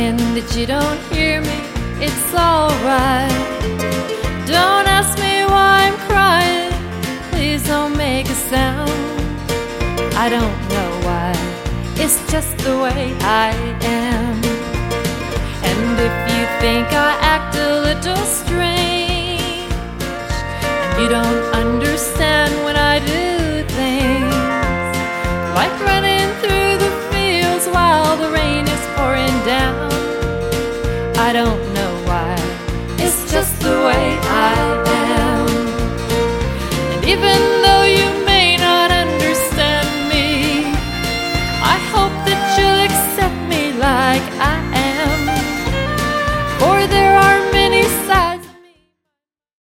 thinking that you don't hear me, it's alright. Don't ask me why I'm crying, please don't make a sound. I don't know why, it's just the way I am. And if you think I act a little strange, and you don't understand when